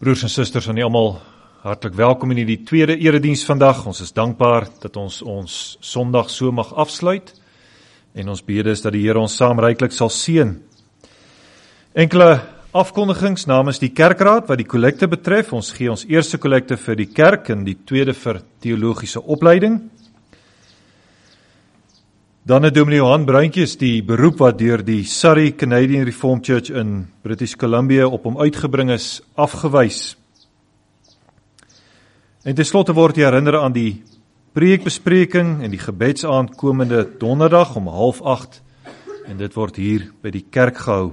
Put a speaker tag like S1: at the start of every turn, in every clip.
S1: Broers en susters, aan u almal hartlik welkom in die tweede erediens vandag. Ons is dankbaar dat ons Sondag so mag afsluit en ons bede is dat die Here ons saam ryklik sal seën. Enkele afkondigings namens die kerkraad wat die kollekte betref. Ons gee ons eerste kollekte vir die kerk en die tweede vir teologiese opleiding. Dan het Dominee Johan Bruintjes die beroep wat deur die Surrey Canadian Reformed Church in British Columbia op hom uitgebring is, afgewys. En ten slotte word jy herinner aan die preekbespreking en die gebedsaand komende donderdag om 7:30 en dit word hier by die kerk gehou.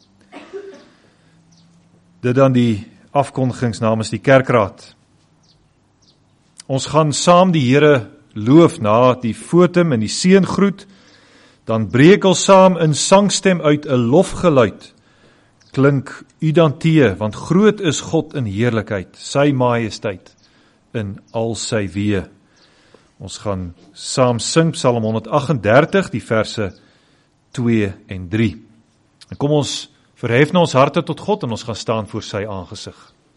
S1: Dit dan die afkondigings namens die kerkraad. Ons gaan saam die Here loof na die fotum en die seëngroet, dan breek ons saam in sangstem uit 'n lofgeluid. Klink u dan tee, want groot is God in heerlikheid, sy majesteit in al sy weë. Ons gaan saam sing Psalm 138, die verse 2 en 3. En kom ons verhef na ons harte tot God en ons gaan staan voor sy aangesig.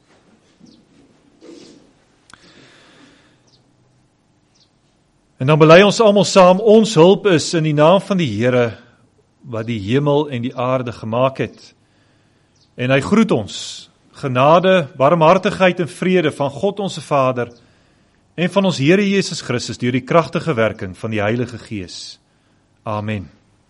S1: En dan bely ons almal saam, ons hulp is in die naam van die Here, wat die hemel en die aarde gemaak het. En hy groet ons, genade, barmhartigheid en vrede van God ons Vader, en van ons Here Jesus Christus, deur die kragtige werking van die Heilige Gees. Amen.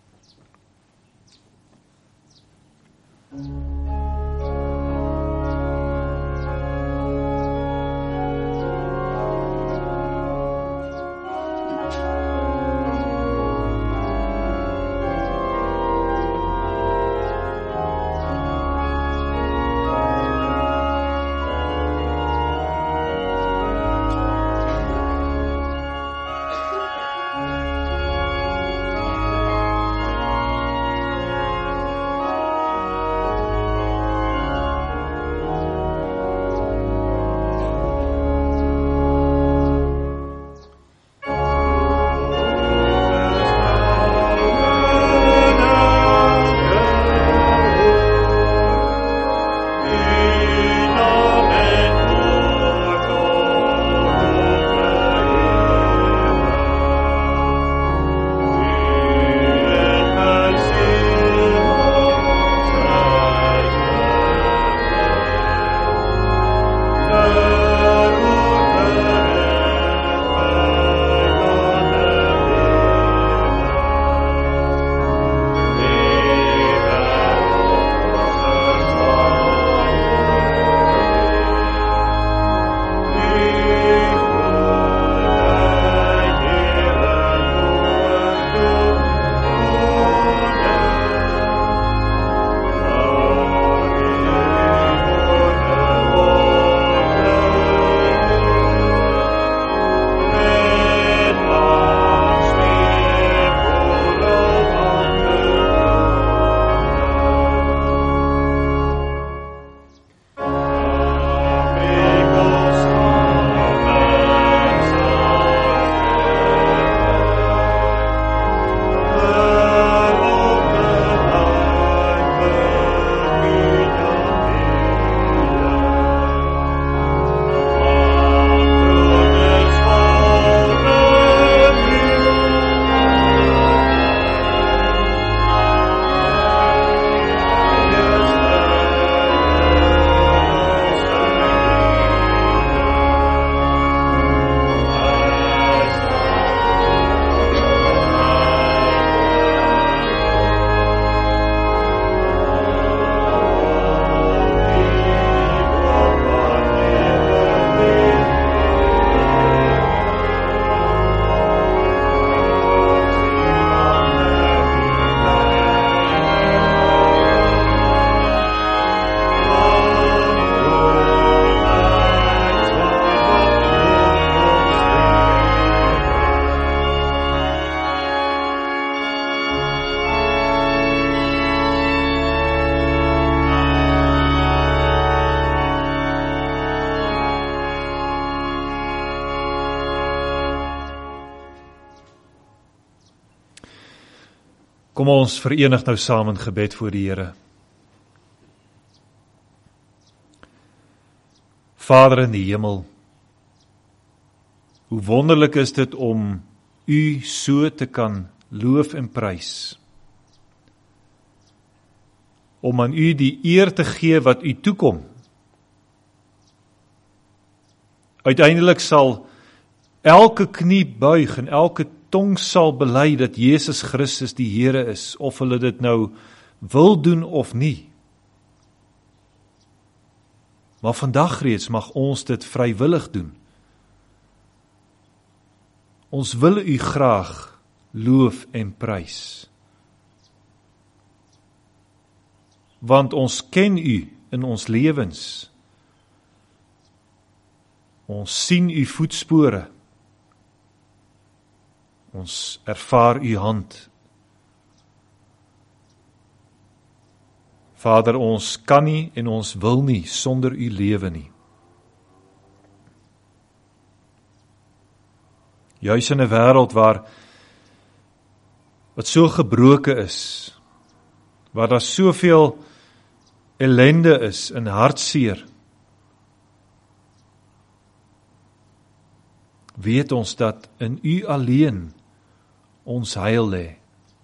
S1: Kom ons verenig nou saam in gebed voor die Here. Vader in die hemel, hoe wonderlik is dit om U so te kan loof en prys. Om aan U die eer te gee wat U toekom. Uiteindelik sal elke knie buig en elke tong sal bely dat Jesus Christus die Here is, of hulle dit nou wil doen of nie. Maar vandag reeds mag ons dit vrywillig doen. Ons wil U graag loof en prys. Want ons ken U in ons lewens. Ons sien U voetspore. Ons ervaar U hand. Vader, ons kan nie en ons wil nie sonder U lewe nie. Juis in 'n wêreld wat so gebroke is, waar daar soveel ellende is en hartseer, weet ons dat in U alleen ons heil lê.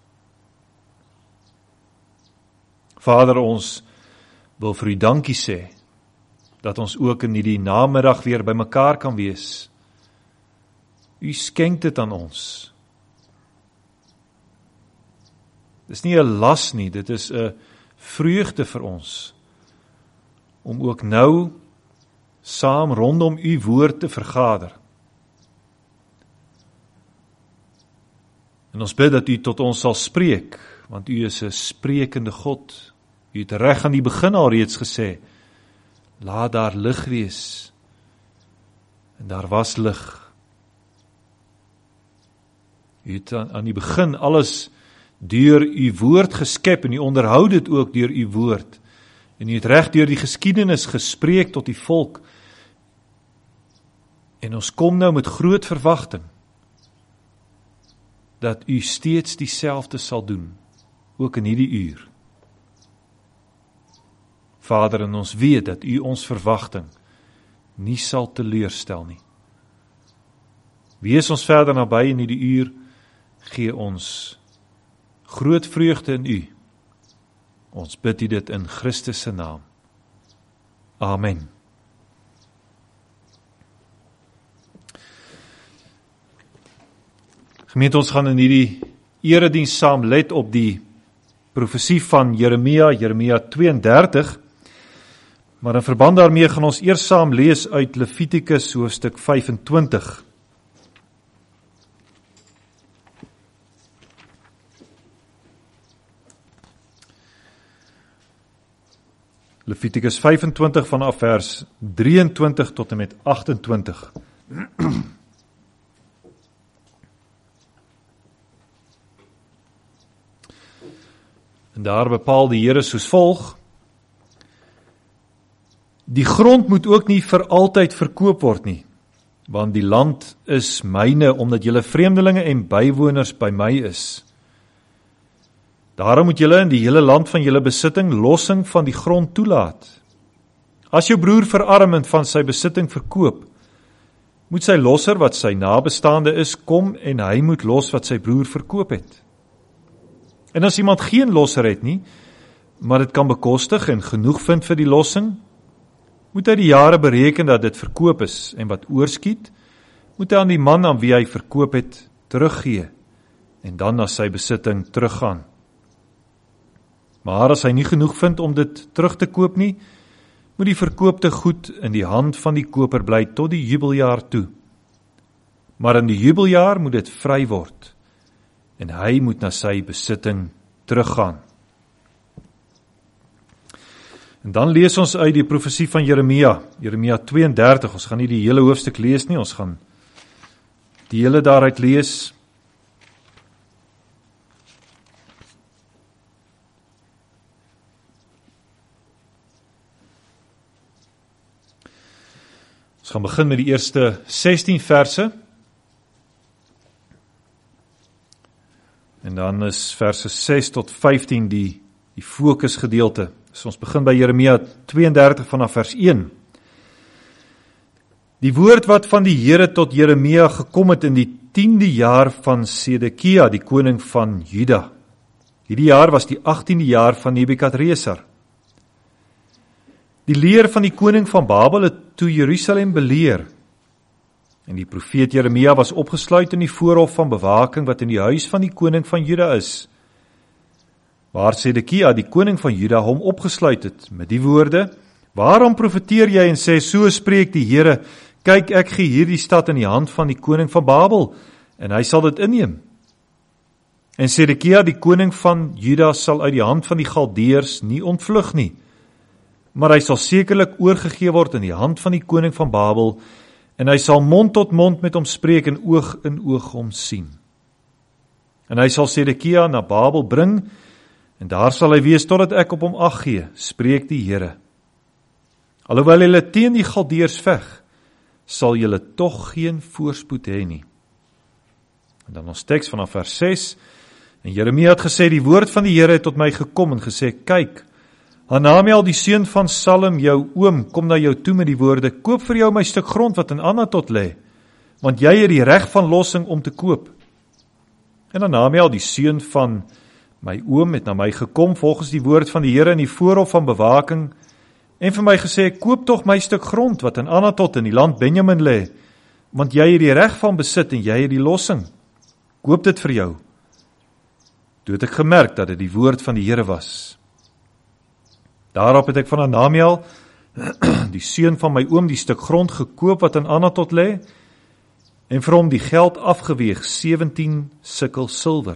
S1: Vader, ons wil vir U dankie sê, dat ons ook in hierdie namiddag weer by mekaar kan wees. U skenk dit aan ons. Dis nie 'n las nie, dit is 'n vreugde vir ons, om ook nou saam rondom U woord te vergader. En ons bid dat U tot ons sal spreek, want U is 'n sprekende God. U het reg aan die begin al reeds gesê, laat daar lig wees, en daar was lig. U het aan die begin alles deur U woord geskep, en U onderhou dit ook deur U woord. En U het reg deur die geskiedenis gespreek tot die volk. En ons kom nou met groot verwagting, dat U steeds dieselfde sal doen, ook in hierdie uur. Vader, en ons weet dat U ons verwagting nie sal teleurstel nie. Wees ons verder naby in hierdie uur, gee ons groot vreugde in U. Ons bid U dit in Christus se naam. Amen. Gemeente, ons gaan in hierdie erediens saam let op die profesie van Jeremia 32, maar in verband daarmee gaan ons eers saam lees uit Levitikus hoofstuk 25. Levitikus 25 vanaf vers 23 tot en met 28. En daar bepaal die Here soos volg: die grond moet ook nie vir altyd verkoop word nie, want die land is myne, omdat julle vreemdelinge en bywoners by my is. Daarom moet julle in die hele land van julle besitting lossing van die grond toelaat. As jou broer verarm en van sy besitting verkoop, moet sy losser wat sy nabestaande is, kom en hy moet los wat sy broer verkoop het. En as iemand geen losser het nie, maar dit kan bekostig en genoeg vind vir die lossing, moet hy die jare bereken dat dit verkoop is, en wat oorskiet, moet hy aan die man aan wie hy verkoop het teruggee, en dan na sy besitting teruggaan. Maar as hy nie genoeg vind om dit terug te koop nie, moet die verkoopte goed in die hand van die koper bly tot die jubeljaar toe. Maar in die jubeljaar moet dit vry word, en hy moet na sy besitting teruggaan. En dan lees ons uit die profesie van Jeremia 32, ons gaan nie die hele hoofstuk lees nie, ons gaan die hele daaruit lees. Ons gaan begin met die eerste 16 verse, en dan is verse 6 tot 15 die fokusgedeelte. So ons begin by Jeremia 32 vanaf vers 1. Die woord wat van die Here tot Jeremia gekom het in die 10de jaar van Sedekia, die koning van Juda. Hierdie jaar was die 18de jaar van Nebukadresar. Die leer van die koning van Babel het toe Jerusalem beleer. En die profeet Jeremia was opgesluit in die voorhof van bewaking wat in die huis van die koning van Juda is, waar Sedekia, die koning van Juda, hom opgesluit het met die woorde: Waarom profeteer jy en sê, so spreek die Here, kyk, ek gee hierdie stad in die hand van die koning van Babel, en hy sal dit inneem. En Sedekia, die koning van Juda, sal uit die hand van die Galdeërs nie ontvlug nie, maar hy sal sekerlik oorgegee word in die hand van die koning van Babel, en hy sal mond tot mond met hom spreek en oog hom sien. En hy sal Sedekia na Babel bring, en daar sal hy wees totdat ek op hom ag gee, spreek die Here. Alhoewel julle teen die Galdeërs veg, sal julle tog geen voorspoed hê nie. En dan ons teks vanaf vers 6, en Jeremia het gesê, die woord van die Here het tot my gekom en gesê, kyk, Hanamiel, die seun van Salem, jou oom, kom na jou toe met die woorde, koop vir jou my stuk grond wat in Anatot lê, want jy het die reg van lossing om te koop. En Hanamiel, die seun van my oom, het na my gekom volgens die woord van die Here in die voorhof van bewaking, en vir my gesê, koop tog my stuk grond wat in Anatot in die land Benjamin lê, want jy het die reg van besit en jy het die lossing. Koop dit vir jou. Toe het ek gemerk dat dit die woord van die Here was. Daarop het ek van Hanamiel, die seun van my oom, die stuk grond gekoop wat in Anatot lê, en vir hom die geld afgeweeg, 17 sikkel silwer.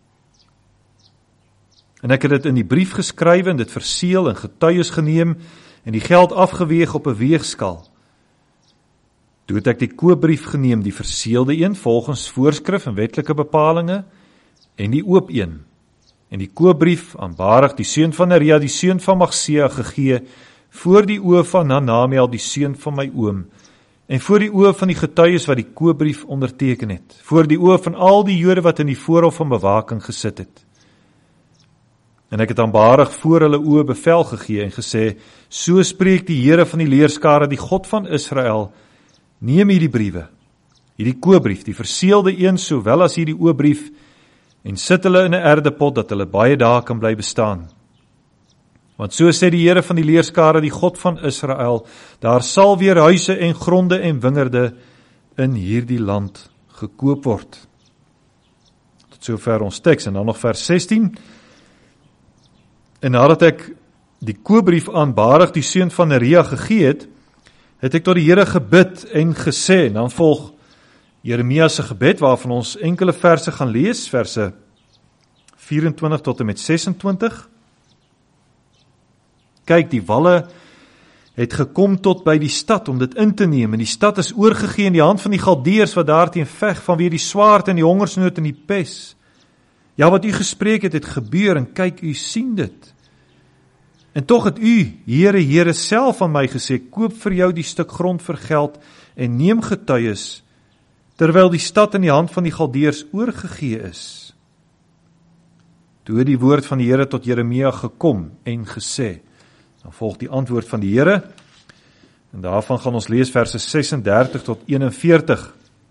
S1: En ek het dit in die brief geskrywe en dit verseël en getuies geneem en die geld afgeweeg op 'n weegskaal. Toe het ek die koopbrief geneem, die verseelde een volgens voorskrif en wetlike bepalinge, en die oop een. En die koopbrief aan Baruch, die seun van Neria, die seun van Magsea, gegee voor die oë van Hanamiel, die seun van my oom, en voor die oë van die getuies wat die koopbrief onderteken het, voor die oë van al die Jode wat in die voorhof van bewaking gesit het. En ek het aan Baruch voor hulle oë bevel gegee en gesê, so spreek die Here van die leerskare, die God van Israel, neem hierdie briewe, hierdie koopbrief, die verseelde een, sowel as hierdie oopbrief, en sit hulle in 'n erdepot, dat hulle baie dae kan bly bestaan. Want so sê die Here van die leerskare, die God van Israel, daar sal weer huise en gronde en wingerde in hierdie land gekoop word. Tot sover ons teks, en dan nog vers 16. En nadat ek die koopbrief aan Baruch, die seun van Neria, gegee het ek tot die Here gebid en gesê, en dan volg Jeremia se gebed, waarvan ons enkele verse gaan lees, verse 24 tot en met 26. Kyk, die walle het gekom tot by die stad om dit in te neem, en die stad is oorgegee in die hand van die Galdeërs wat daarteen veg, vanweë die swaard en die hongersnood en die pes. Ja, wat u gespreek het gebeur, en kyk, u sien dit. En tog het u, Here self aan my gesê, koop vir jou die stuk grond vir geld, en neem getuies, terwyl die stad in die hand van die Galdeërs oorgegee is. Toe het die woord van die Here tot Jeremia gekom en gesê, dan volg die antwoord van die Here, en daarvan gaan ons lees verse 36 tot 41.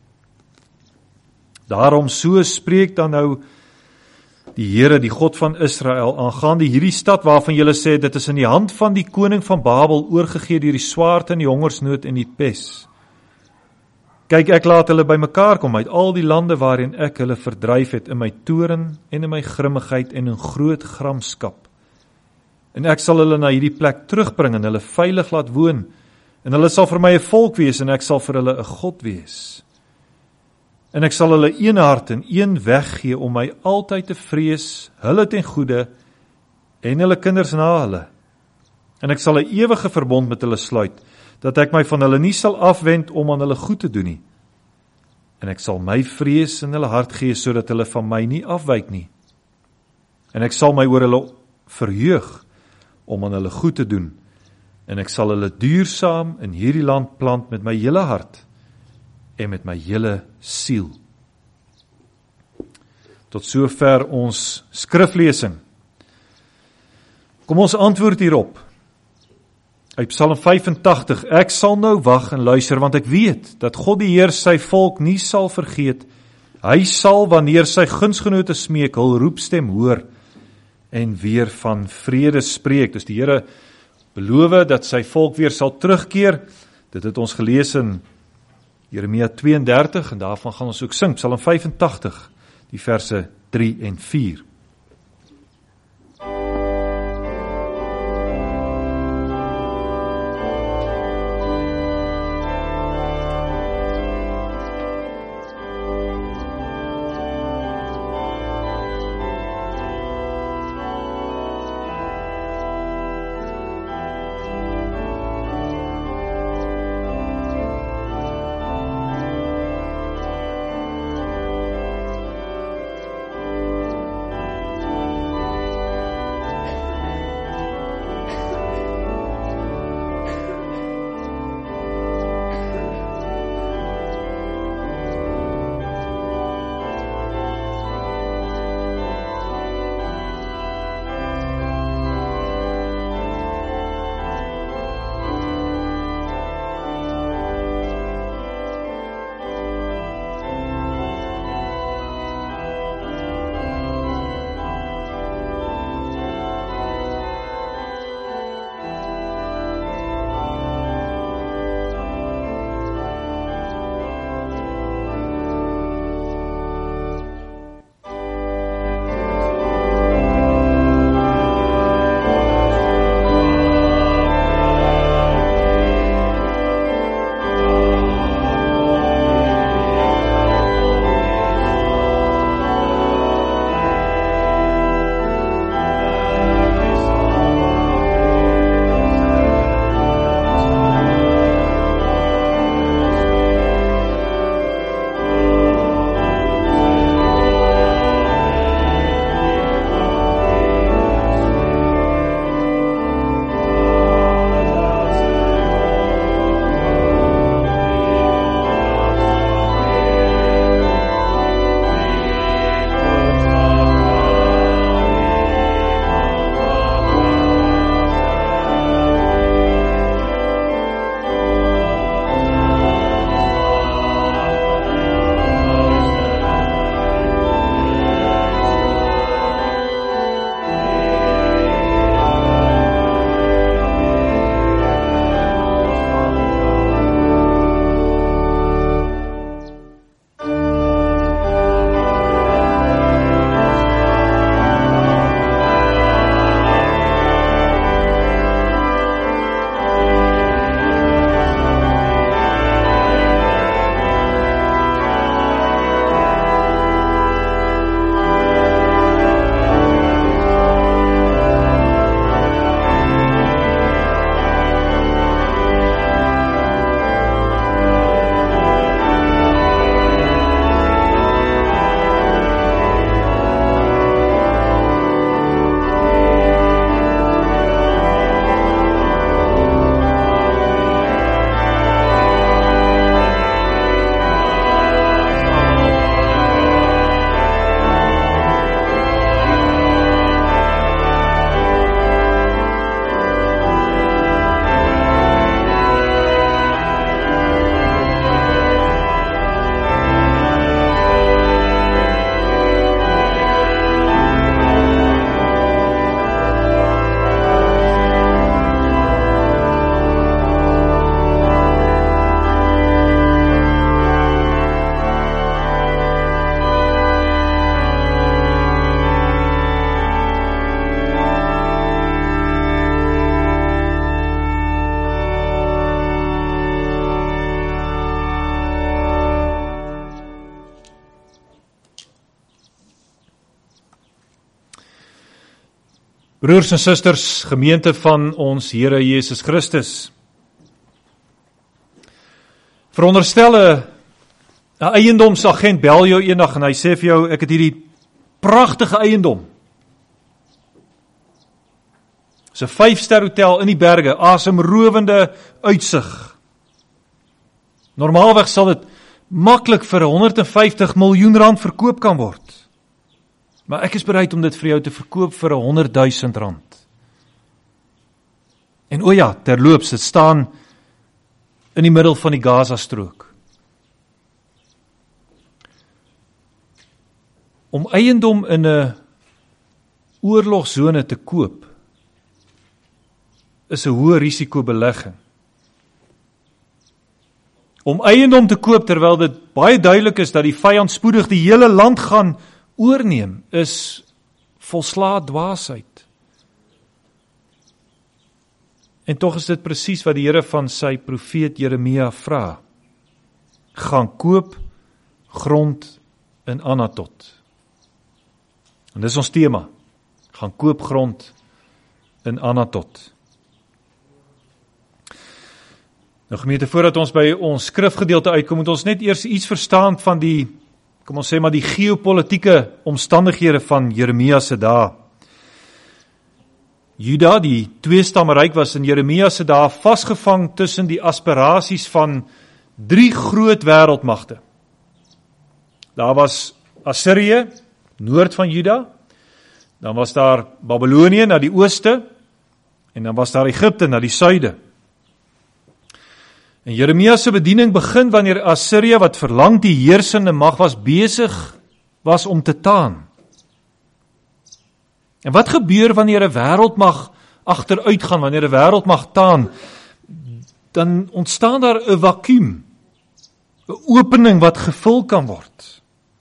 S1: Daarom so spreek dan nou die Here, die God van Israel, aangaande hierdie stad waarvan julle sê, dit is in die hand van die koning van Babel oorgegee deur die swaard en die hongersnood en die pes. Kyk, ek laat hulle bymekaar kom uit al die lande waarin ek hulle verdryf het, in my toorn en in my grimmigheid en in groot gramskap. En ek sal hulle na hierdie plek terugbring en hulle veilig laat woon, en hulle sal vir my 'n volk wees, en ek sal vir hulle 'n God wees. En ek sal hulle een hart en een weg gee om my altyd te vrees, hulle ten goeie, en hulle kinders na hulle. En ek sal 'n ewige verbond met hulle sluit, dat ek my van hulle nie sal afwend om aan hulle goed te doen nie. En ek sal my vrees in hulle hart gee, sodat hulle van my nie afwyk nie. En ek sal my oor hulle verheug om aan hulle goed te doen. En ek sal hulle duursaam in hierdie land plant met my hele hart en met my hele siel. Tot sover ons skriflesing. Kom ons antwoord hierop. Uit Psalm 85, ek sal nou wag en luister, want ek weet, dat God die Heer sy volk nie sal vergeet. Hy sal, wanneer sy gunsgenote smeek, hul roepstem hoor, en weer van vrede spreek. Dus die Here beloof dat sy volk weer sal terugkeer. Dit het ons gelees in Jeremia 32, en daarvan gaan ons ook sing, Psalm 85, die verse 3 en 4. Broers en susters, gemeente van ons Here Jesus Christus. Veronderstel 'n eiendomsagent bel jou eendag en hy sê vir jou, ek het hierdie pragtige eiendom. Dis 'n 5-ster hotel in die berge, asemrowende uitsig. Normaalweg sal dit maklik vir 150 miljoen rand verkoop kan word. Maar ek is bereid om dit vir jou te verkoop vir 100 000 rand. En o ja, terloops, dit staan in die middel van die Gaza-strook. Om eiendom in 'n oorlogsone te koop, is 'n hoë risiko belegging. Om eiendom te koop terwyl dit baie duidelik is dat die vyand spoedig die hele land gaan oorneem, is volslae dwaasheid. En tog is dit presies wat die Here van sy profeet Jeremia vra. Gaan koop grond in Anatot. En dis ons tema. Gaan koop grond in Anatot. Nou gemeente, voordat ons by ons skrifgedeelte uitkom, moet ons net eers iets verstaan van die, kom ons sê maar die geopolitieke omstandighede van Jeremia se dae. Juda, die tweestammeryk, was in Jeremia se dae vasgevang tussen die aspirasies van 3 groot wêreldmagte. Daar was Assirië, noord van Juda, dan was daar Babylonië na die ooste, en dan was daar Egipte na die suide. En Jeremia se bediening begin wanneer Assirië, wat verlang die heersende mag was, besig was om te taan. En wat gebeur wanneer 'n wêreldmag agteruit gaan, wanneer 'n wêreldmag taan? Dan ontstaan daar 'n vakuum, 'n opening wat gevul kan word.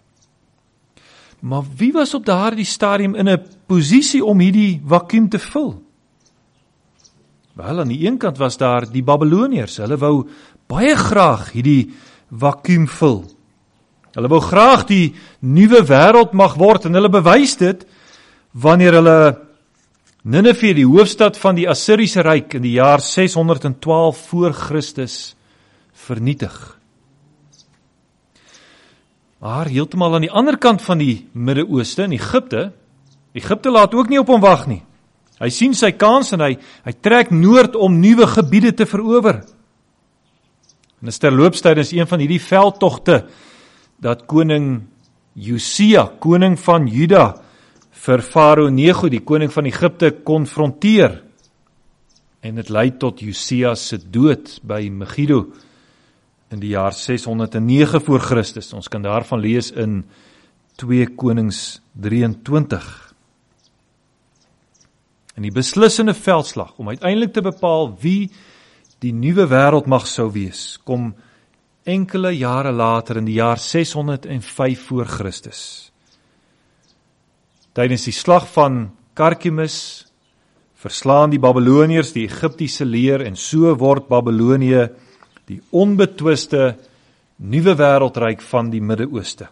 S1: Maar wie was op daardie stadium in 'n posisie om hierdie vakuum te vul? Wel, aan die een kant was daar die Babyloniërs. Hulle wou baie graag hierdie vakuum vul. Hulle wou graag die nuwe wêreldmag word, en hulle bewys dit wanneer hulle Nineve, die hoofstad van die Assiriese ryk, in die jaar 612 voor Christus vernietig. Maar heeltemal aan die ander kant van die Midde-Ooste, in Egipte laat ook nie op hom wag nie. Hy sien sy kans en hy trek noord om nuwe gebiede te verower. En is terloops tydens een van hierdie veldtogte dat koning Josia, koning van Juda, vir Farao Nego, die koning van Egipte, konfronteer. En dit lei tot Josia se dood by Megiddo in die jaar 609 voor Christus. Ons kan daarvan lees in 2 Konings 23. In die beslissende veldslag, om uiteindelik te bepaal wie die nuwe wêreldmag sou wees, kom enkele jare later in die jaar 605 voor Christus. Tydens die slag van Karkemis verslaan die Babyloniërs die Egiptiese leer, en so word Babylonië die onbetwiste nuwe wêreldryk van die Midde-Ooste.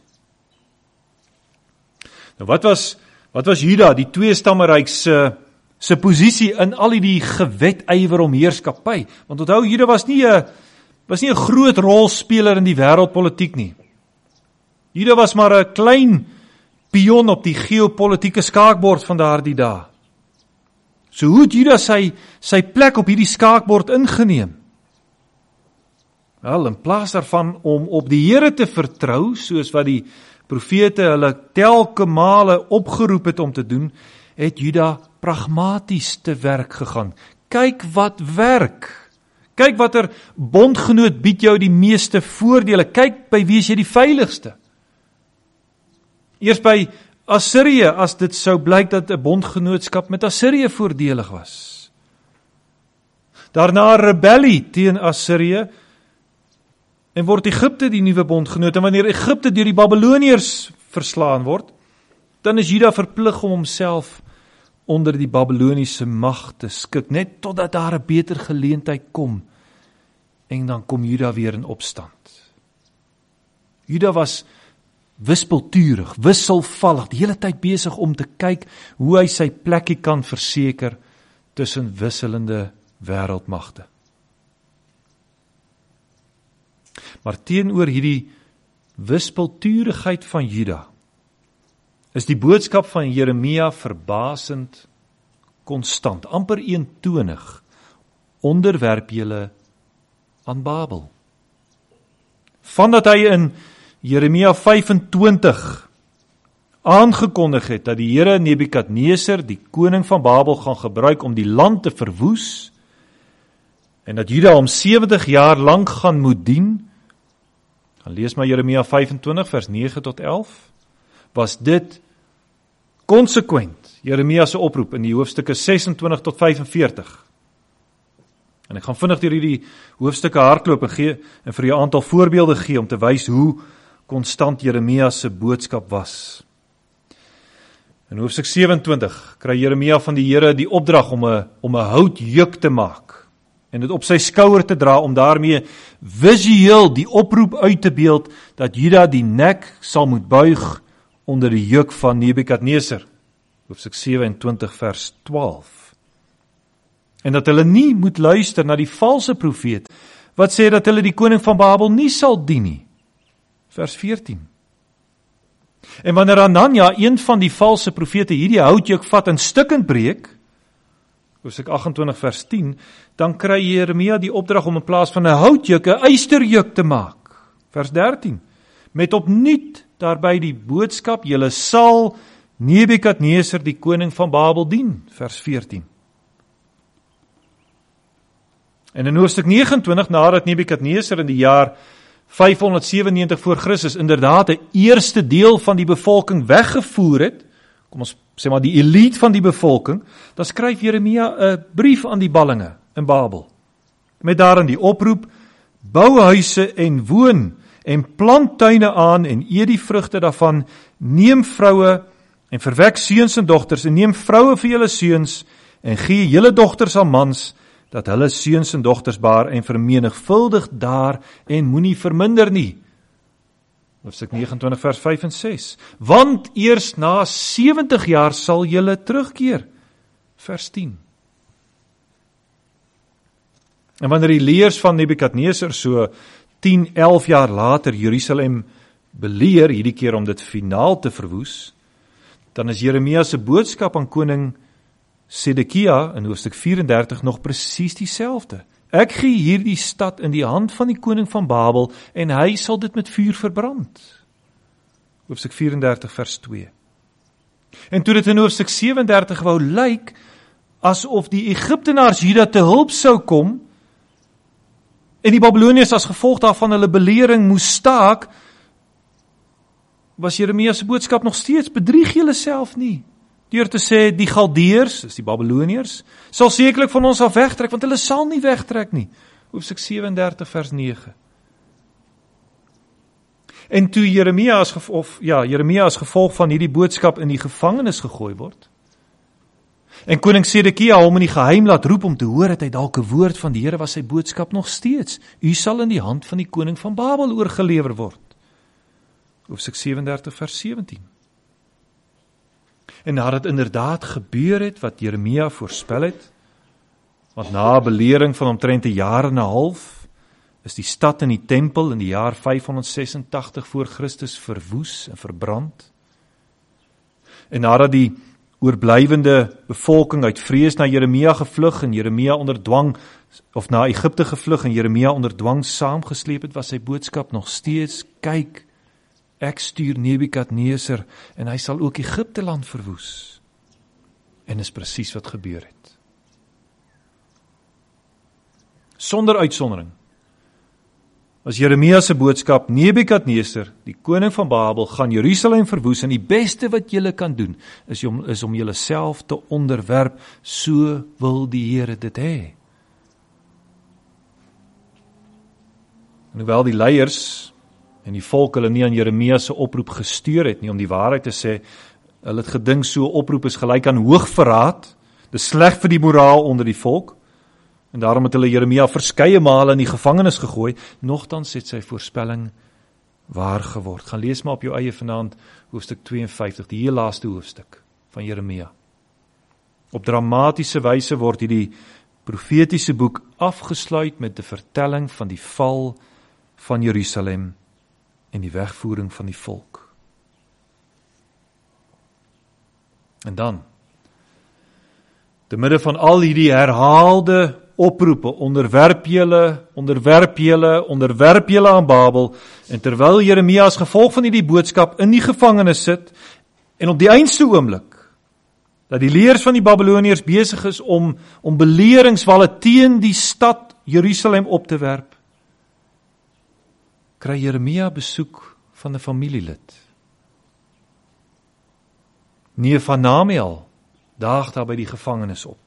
S1: Nou wat was Juda, die tweestammeryk se posisie in al die gewetywer om heerskappy? Want onthou, Juda was nie 'n groot rolspeler in die wêreldpolitiek nie. Juda was maar 'n klein pion op die geopolitieke skaakbord van daardie dae. So hoe het Juda sy plek op hierdie skaakbord ingeneem? Wel, in plaas daarvan om op die Here te vertrou, soos wat die profete hulle telke male opgeroep het om te doen, het Juda pragmaties te werk gegaan. Kyk wat werk. Kyk watter bondgenoot bied jou die meeste voordele. Kyk by wie is jy die veiligste. Eers by Assirië, as dit sou blyk dat 'n bondgenootskap met Assirië voordelig was. Daarna 'n rebellie teen Assirië, en word Egipte die nuwe bondgenoot. En wanneer Egipte deur die Babyloniërs verslaan word, dan is Juda verplig om homself onder die Babyloniese mag te skik, net totdat daar 'n beter geleentheid kom, en dan kom Juda weer in opstand. Juda was wispelturig, wisselvallig, die hele tyd besig om te kyk hoe hy sy plekkie kan verseker tussen wisselende wêreldmagte. Maar teenoor hierdie wispelturigheid van Juda, is die boodskap van Jeremia verbasend konstant, amper eentonig: onderwerp julle aan Babel. Vandat hy in Jeremia 25 aangekondig het dat die Here Nebukadneser, die koning van Babel, gaan gebruik om die land te verwoes, en dat Juda hom 70 jaar lank gaan moet dien, dan lees maar Jeremia 25 vers 9 tot 11, was dit konsekwent Jeremia se oproep in die hoofstukke 26 tot 45. En ek gaan vinnig deur hierdie hoofstukke hardloop en vir jou 'n aantal voorbeelde gee om te wys hoe konstant Jeremia se boodskap was. In hoofstuk 27 kry Jeremia van die Here die opdrag om 'n houtjuk te maak en dit op sy skouer te dra om daarmee visueel die oproep uit te beeld dat Juda die nek sal moet buig onder die juk van Nebukadneser. Hoofstuk 27 vers 12. En dat hulle nie moet luister na die valse profeet wat sê dat hulle die koning van Babel nie sal dien nie. Vers 14. En wanneer Hanania, een van die valse profete, hierdie houtjuk vat en stukkend breek, hoofstuk 28 vers 10, dan kry Jeremia die opdrag om in plaas van 'n houtjuk 'n ysterjuk te maak. Vers 13. Met opnuut daarby die boodskap: julle sal Nebukadneser die koning van Babel dien. Vers 14. En in hoofstuk 29, nadat Nebukadneser in die jaar 597 voor Christus inderdaad 'n eerste deel van die bevolking weggevoer het, kom ons sê maar die elite van die bevolking, dan skryf Jeremia 'n brief aan die ballinge in Babel, met daarin die oproep: bou huise en woon en plant tuine aan en eet die vrugte daarvan, neem vroue en verwek seuns en dogters en neem vroue vir julle seuns en gee julle dogters aan mans, dat hulle seuns en dogters baar en vermenigvuldig daar en moenie verminder nie. Hoofstuk 29 vers 5 en 6. Want eers na 70 jaar sal julle terugkeer. Vers 10. En wanneer die leers van Nebukadneser so 10, 11 jaar later Jerusalem beleer, hierdie keer om dit finaal te verwoes, dan is Jeremia se boodskap aan koning Sedekia in hoofstuk 34 nog presies dieselfde. Ek gee hierdie stad in die hand van die koning van Babel en hy sal dit met vuur verbrand. Hoofstuk 34 vers 2. En toe dit in hoofstuk 37 wou lyk asof die Egiptenaars Juda te hulp sou kom en die Babiloniërs as gevolg daarvan hulle belering moes staak, was Jeremia se boodskap nog steeds: bedrieg julle self nie, deur te sê die Galdeërs, dis die Babiloniërs, sal sekerlik van ons af wegtrek, want hulle sal nie wegtrek nie. Hoofstuk 37 vers 9. En toe Jeremia as gevolg van hierdie boodskap in die gevangenis gegooi word, en koning Sedekia hom in die geheim laat roep om te hoor dat hy dalk 'n woord van die Here, was sy boodskap nog steeds: u sal in die hand van die koning van Babel oorgelewer word. Hoofstuk 37 vers 17. En nadat dit inderdaad gebeur het wat Jeremia voorspel het, want na 'n belering van omtrent 'n jaar en 'n half, is die stad en die tempel in die jaar 586 voor Christus verwoes en verbrand. En nadat die oorblywende bevolking uit vrees na Jeremia gevlug en Jeremia onder dwang, of na Egipte gevlug en Jeremia onder dwang saamgesleep het, was sy boodskap nog steeds: kyk, ek stuur Nebukadneser en hy sal ook Egipte land verwoes. En is presies wat gebeur het. Sonder uitsondering was Jeremia se boodskap: Nebukadneser, die koning van Babel, gaan Jerusalem verwoes en die beste wat julle kan doen is om julle self te onderwerp, so wil die Here dit hê. En hoewel die leiers en die volk hulle nie aan Jeremia se oproep gesteur het nie, om die waarheid te sê, hulle het gedink so 'n oproep is gelyk aan hoogverraad, dis sleg vir die moraal onder die volk, en daarom het hulle Jeremia verskeie male in die gevangenis gegooi, nogtans het sy voorspelling waar geword. Gaan lees maar op jou eie vanaand hoofstuk 52, die heel laaste hoofstuk van Jeremia. Op dramatiese wyse word hierdie profetiese boek afgesluit met die vertelling van die val van Jerusalem en die wegvoering van die volk. En dan, te midde van al hierdie herhaalde oproepe, onderwerp julle aan Babel, en terwyl Jeremia as gevolg van hierdie boodskap in die gevangenis sit, en op die eindste oomblik, dat die leers van die Babiloniërs besig is om beleringswalle teen die stad Jerusalem op te werp, kry Jeremia besoek van 'n familielid. Neef Hanamiel daag daar by die gevangenis op.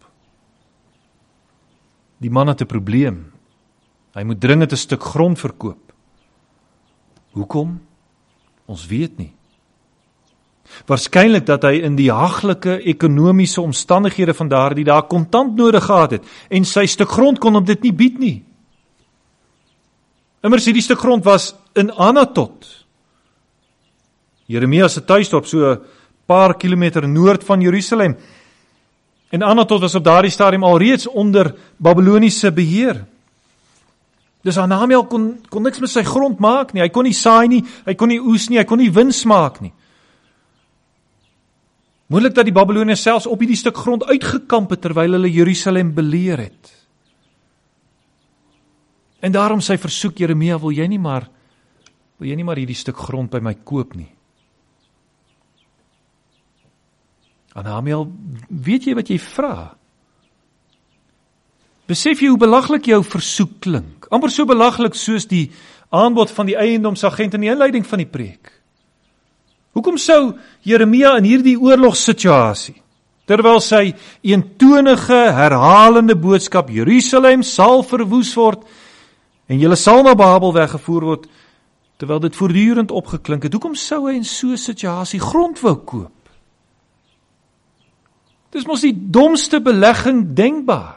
S1: Die man het 'n probleem. Hy moet dringend 'n stuk grond verkoop. Hoekom? Ons weet nie. Waarskynlik dat hy in die haglike ekonomiese omstandighede van daardie dae kontant nodig gehad het en sy stuk grond kon hom dit nie bied nie. Immers hierdie stuk grond was in Anatot. Jeremia se tuisdorp so 'n paar kilometer noord van Jerusalem. En Anatot was op daardie stadium alreeds onder Babyloniese beheer. Dus Hanamiel kon niks met sy grond maak nie. Hy kon nie saai nie, hy kon nie oes nie, hy kon nie wins maak nie. Moontlik dat die Babyloniërs selfs op hierdie stuk grond uitgekamp het terwyl hulle Jerusalem beleer het. En daarom sy versoek, Jeremia, wil jy nie maar hierdie stuk grond by my koop nie. Hanamiel, weet jy wat jy vra? Besef jy hoe belaglik jou versoek klink? Amper so belaglik soos die aanbod van die eiendomsagent in die inleiding van die preek. Hoekom sou Jeremia in hierdie oorlogssituasie, terwyl sy eentonige, herhalende boodskap, Jerusalem sal verwoes word, en julle sal na Babel weggevoer word, terwyl dit voortdurend opgeklink het, hoekom sou hy in so 'n situasie grond wou koop? Dis mos die domste belegging denkbaar.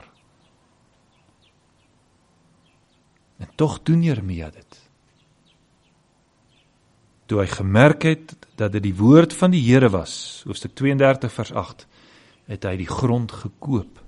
S1: En tog doen Jeremia dit. Toe hy gemerk het dat dit die woord van die Here was, hoofstuk 32 vers 8, het hy die grond gekoop.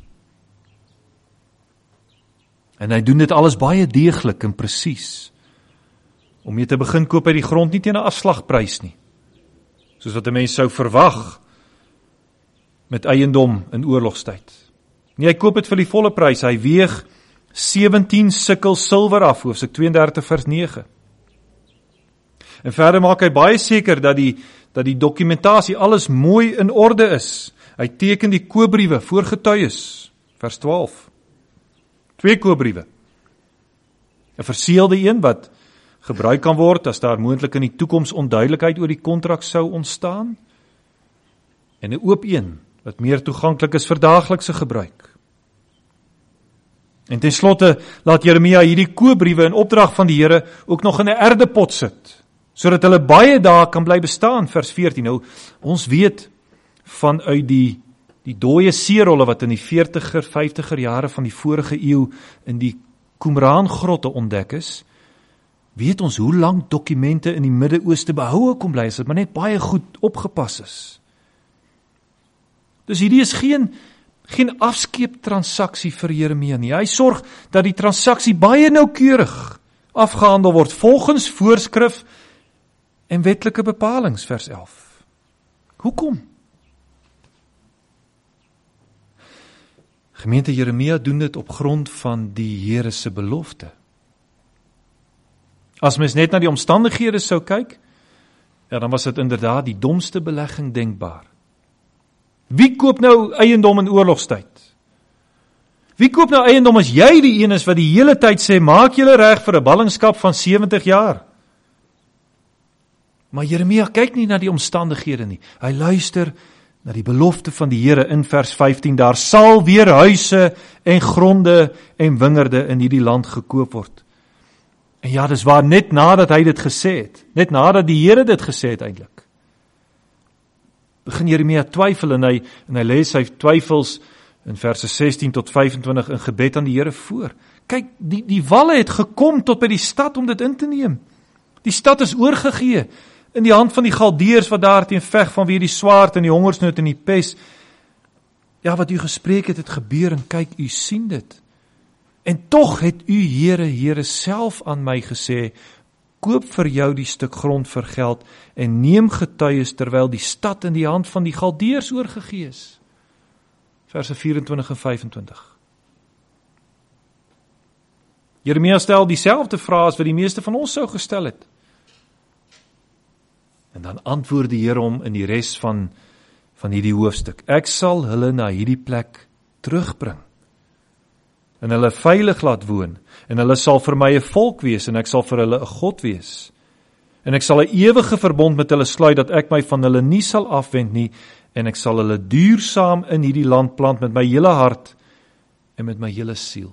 S1: En hy doen dit alles baie deeglik en presies. Om mee te begin koop hy die grond nie teen 'n afslagprys nie, soos wat 'n mens sou verwag met eiendom in oorlogstyd. Nee, hy koop dit vir die volle prys. Hy weeg 17 sikkel silwer af, hoofstuk 32 vers 9. En verder maak hy baie seker dat die dokumentasie alles mooi in orde is. Hy teken die koopbriewe voor getuies, vers 12. 2 koopbriewe. 'n verseelde een wat gebruik kan word as daar moontlik in die toekoms onduidelikheid oor die kontrak sou ontstaan, en 'n oop een wat meer toeganklik is vir daaglikse gebruik. En ten slotte laat Jeremia hierdie koopbriewe in opdrag van die Here ook nog in 'n erdepot sit, sodat hulle baie dae kan bly bestaan, vers 14. Nou, ons weet vanuit die dooie seerolle wat in die 40er, 50er jare van die vorige eeu in die Qumran-grotte ontdek is, weet ons hoe lank dokumente in die Midde-Ooste behoue kon bly, as dit maar net baie goed opgepas is. Dus hierdie is geen afskeeptransaksie vir Jeremia nie. Hy sorg dat die transaksie baie noukeurig afgehandel word, volgens voorskrif en wetlike bepalings, vers 11. Hoekom? Gemeente, Jeremia doen dit op grond van die Here se belofte. As mens net na die omstandighede sou kyk, ja, dan was dit inderdaad die domste belegging denkbaar. Wie koop nou eiendom in oorlogstyd? Wie koop nou eiendom as jy die een is wat die hele tyd sê, maak julle reg vir 'n ballingskap van 70 jaar? Maar Jeremia kyk nie na die omstandighede nie. Hy luister na die belofte van die Here in vers 15. Daar sal weer huise en gronde en wingerde in hierdie land gekoop word. En ja, dis waar, net nadat hy dit gesê het. Net nadat die Here dit gesê het eintlik. Begin Jeremia twyfel en hy lê sy twyfels in verse 16 tot 25 in gebed aan die Here voor. Kyk, die walle het gekom tot by die stad om dit in te neem. Die stad is oorgegee in die hand van die Galdeërs wat daar teen veg vanweë die swaard en die hongersnood en die pes. Ja, wat u gespreek het gebeur en kyk, u sien dit. En tog het u Here self aan my gesê, koop vir jou die stuk grond vir geld en neem getuies terwyl die stad in die hand van die Galdeërs oorgegee is. Verse 24 en 25. Jeremia stel dieselfde vraag as wat die meeste van ons sou gestel het. En dan antwoord die Here hom in die res van hierdie hoofstuk. Ek sal hulle na hierdie plek terugbring. en hulle veilig laat woon, en hulle sal vir my 'n volk wees, en ek sal vir hulle 'n God wees. En ek sal 'n ewige verbond met hulle sluit, dat ek my van hulle nie sal afwend nie, en ek sal hulle duursaam in hierdie land plant met my hele hart en met my hele siel.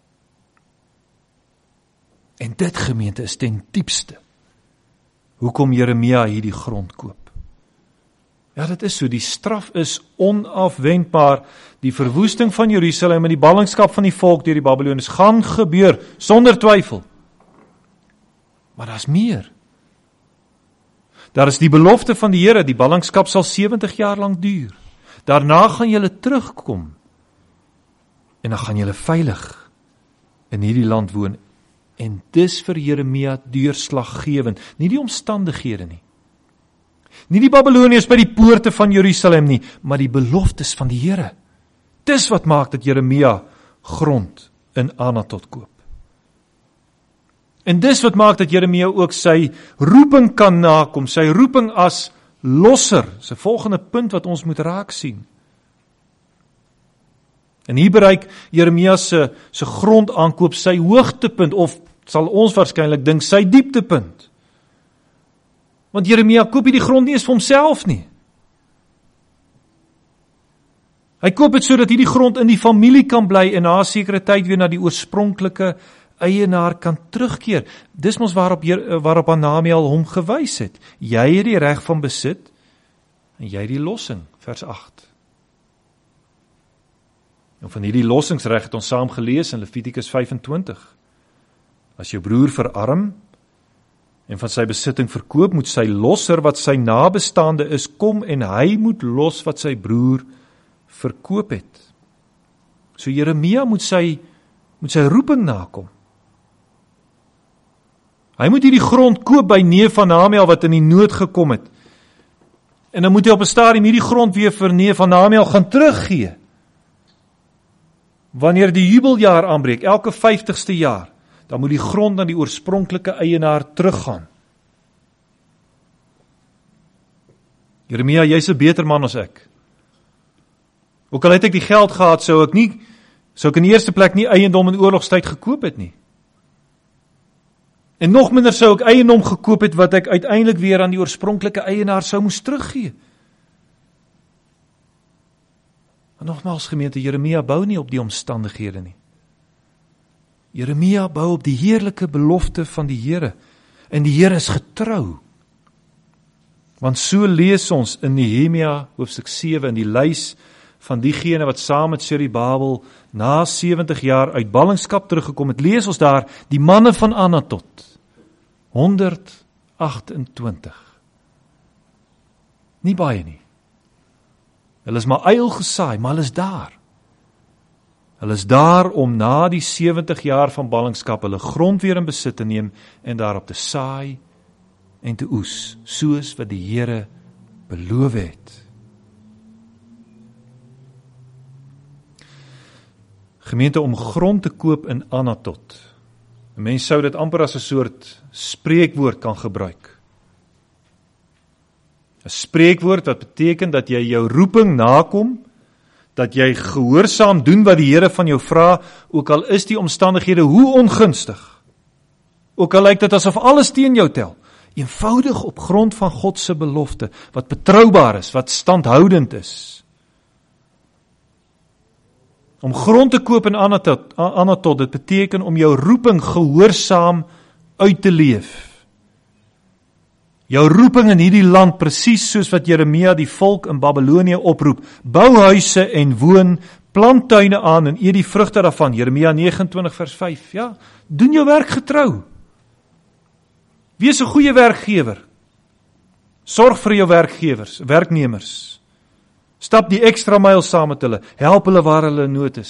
S1: En dit, gemeente, is ten diepste hoekom Jeremia hierdie grond koop. Ja, dit is so, die straf is onafwendbaar, die verwoesting van Jerusalem en die ballingskap van die volk deur die Babyloniërs gaan gebeur, sonder twyfel. Maar daar's meer. Daar is die belofte van die Here, die ballingskap sal 70 jaar lank duur. Daarna gaan julle terugkom, en dan gaan julle veilig in hierdie land woon. En dis vir Jeremia deurslaggewend, nie die omstandighede nie. Nie die Babyloniërs by die poorte van Jerusalem nie, maar die beloftes van die Here. Dis wat maak dat Jeremia grond in Anatot koop. En dis wat maak dat Jeremia ook sy roeping kan nakom, sy roeping as losser, sy volgende punt wat ons moet raak sien. En hier bereik Jeremia se grond aankoop sy hoogtepunt, of sal ons waarskynlik dink sy dieptepunt. Want Jeremia koop die grond nie eens vir homself nie. Hy koop dit sodat hierdie grond in die familie kan bly en na 'n sekere tyd weer na die oorspronklike eienaar kan terugkeer. Dis mos waarop Hananiel hom gewys het. Jy het die reg van besit en jy die lossing, vers 8. En van hierdie lossingsreg het ons saam gelees in Levitikus 25. As jou broer verarm en van sy besitting verkoop, moet sy losser wat sy nabestaande is kom en hy moet los wat sy broer verkoop het. So Jeremia moet sy roeping nakom. Hy moet hierdie grond koop by neef van Hananiel wat in die nood gekom het. En dan moet hy op 'n stadium hierdie grond weer vir neef van Hananiel gaan teruggee. Wanneer die jubeljaar aanbreek, elke 50ste jaar, dan moet die grond aan die oorspronklike eienaar teruggaan. Jeremia, jy's 'n beter man as ek. Ook al het ek die geld gehad, sou ek in die eerste plek nie eiendom in oorlogstyd gekoop het nie. En nog minder sou ek eiendom gekoop het wat ek uiteindelik weer aan die oorspronklike eienaar sou moes teruggee. Maar nogmaals, gemeente, Jeremia bou nie op die omstandighede nie. Jeremia bou op die heerlike belofte van die Here. En die Here is getrou. Want so lees ons in Nehemia hoofstuk 7 in die lys van diegene wat saam met Serubabel na 70 jaar uit ballingskap teruggekom het. Lees ons daar die manne van Anatot. 128. Nie baie nie. Hulle is maar yl gesaai, maar hulle is daar. Hulle is daar om na die 70 jaar van ballingskap hulle grond weer in besit te neem en daarop te saai en te oes, soos wat die Here beloof het. Gemeente, om grond te koop in Anatot. 'n Mens sou dit amper as 'n soort spreekwoord kan gebruik. 'n Spreekwoord wat beteken dat jy jou roeping nakom, dat jy gehoorsaam doen wat die Here van jou vra, ook al is die omstandighede hoe ongunstig. Ook al lyk dit asof alles teen jou tel. Eenvoudig op grond van God se belofte, wat betroubaar is, wat standhoudend is. Om grond te koop in Anatot, dit beteken om jou roeping gehoorsaam uit te leef. Jou roeping in hierdie land, presies soos wat Jeremia die volk in Babylonië oproep, bou huise en woon, plant tuine aan en eet die vrugte daarvan, Jeremia 29 vers 5, ja, doen jou werk getrou. Wees 'n goeie werkgewer. Sorg vir jou werknemers. Stap die ekstra myl saam met hulle, help hulle waar hulle in nood is.